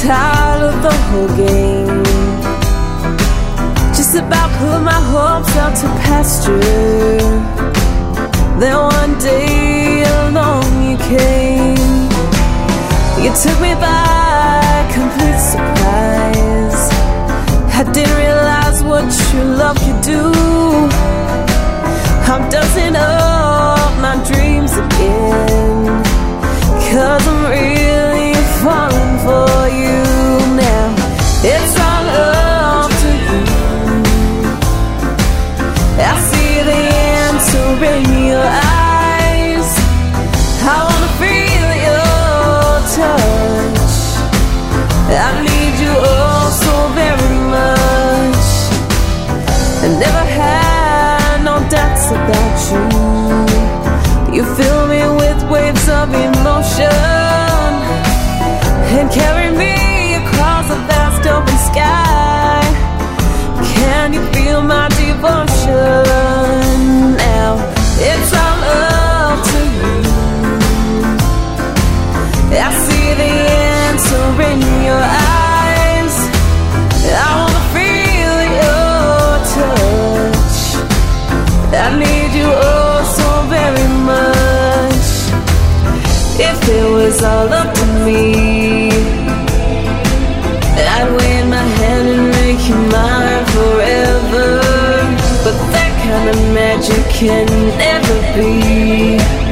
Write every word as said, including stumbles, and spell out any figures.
tired of the whole game. Just about put my hopes out to pasture. Then one day along you came. You took me by complete surprise. I didn't realize what true love could do. I'm dusting up my dreams again, 'cause I'm really falling for you now. It's all up to you. I see the answer in your eyes. I wanna feel your touch. I need you oh so very much. I never had no doubts about you. You fill me with waves of emotion and carry me across a vast open sky. Can you feel my devotion now? It's all up to you. I see the answer in your eyes. I wanna feel your touch. I need you oh so very much. If it was all up to me, I'd wave my hand and make you mine forever. But that kind of magic can never be.